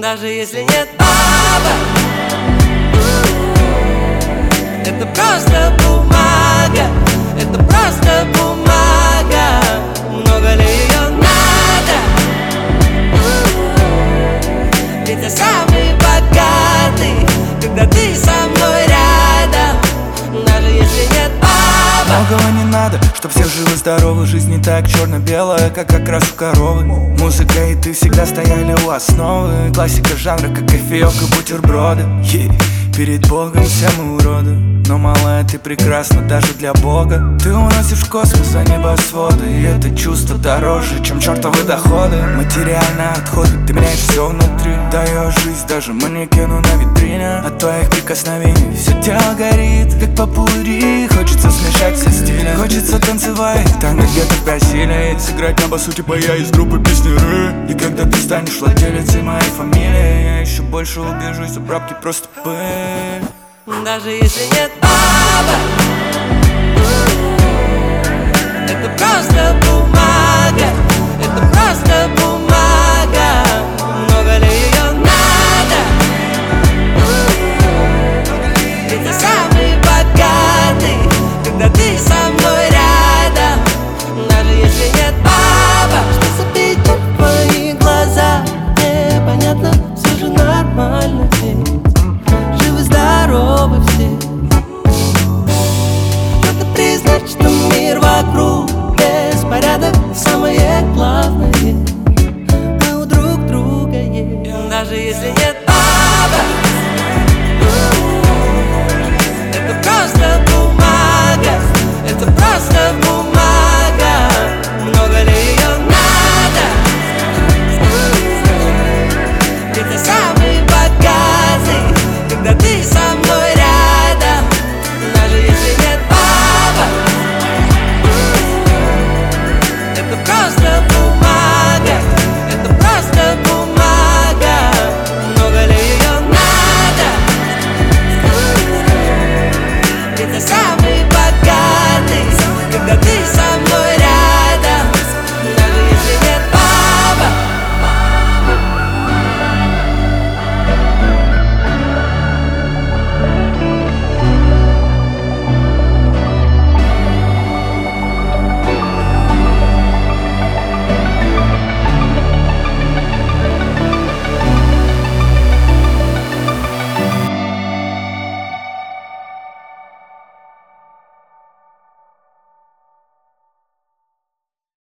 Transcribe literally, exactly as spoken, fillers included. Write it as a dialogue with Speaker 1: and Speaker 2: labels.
Speaker 1: Даже если нет бабок, это просто бумага, это просто бумага. Много ли ее надо? Ведь я самый богатый, когда ты со мной рядом. Даже если нет бабок.
Speaker 2: Многого не надо, чтоб все живы-здоровы. Жизнь не так черно-белая, как окрас у коровы. Музыка и ты всегда стояли у основы. Классика жанра, как кофеек и бутерброды. yeah. Перед Богом все мы уроды, но малая, ты прекрасна даже для Бога. Ты уносишь в космос, а небосводы. И это чувство дороже, чем чертовы доходы. Материальные отходы, ты меняешь все внутри. Даешь жизнь даже манекену на витрине. От твоих прикосновений все тело горит, как попурри. Хочется смешать все стили, хочется танцевать танго где-то в Бразилии. Сыграть на басу типа я из группы песнеры. И когда ты станешь владелицей моей фамилии, я еще больше убежусь, а пробки просто пыль.
Speaker 1: Даже если нет бабок, это просто бумага.